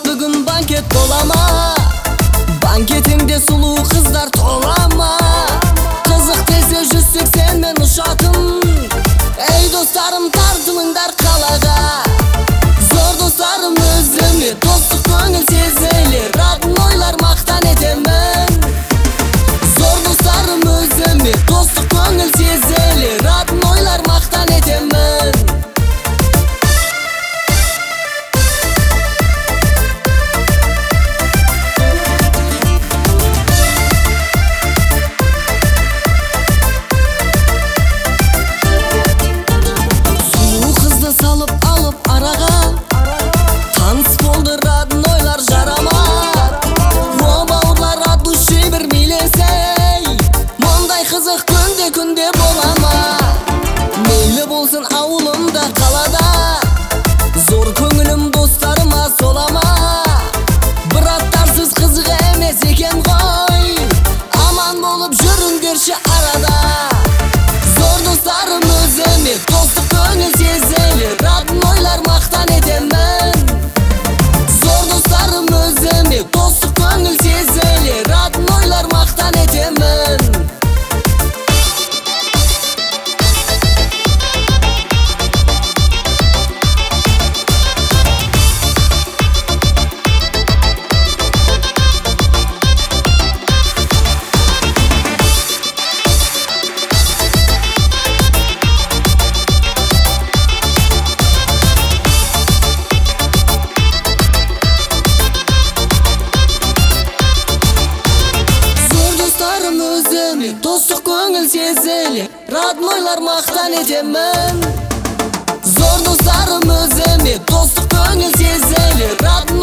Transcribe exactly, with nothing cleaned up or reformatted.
Бүгін банкет болама, банкетіңде сұлу қыздар толама. Қызық десе жүз сексен мен ұшатын. Ей достарым, тартылыңдар қалаға. Зор достарым өзіме достық көңіл сезілер. Роднойлар мақтан етемін. Зор достарым өзіме достық көңіл сезілер. Роднойлар мақтан етемін. Салып алып араға, таныс болды роднойлар жарама. О бауырлар, от души бір билесей, мұндай қызық күнде күнде болама. Мейлі болсын ауылымда қалада, зор көңілім достарыма солама. Браттарсыз қызық емес екен ғой, аман болып жүріңдерші арада. Зор достарым өзіме достық көңіл сезілер. Роднойлар мақтан етемін. Зор достарым өзіме достық көңіл сезілер. Роднойлар мақтан етемін. Достық көңіл сезілер, роднойлар мақтан етемін. Зор достарым өзіме достық көңіл сезілер.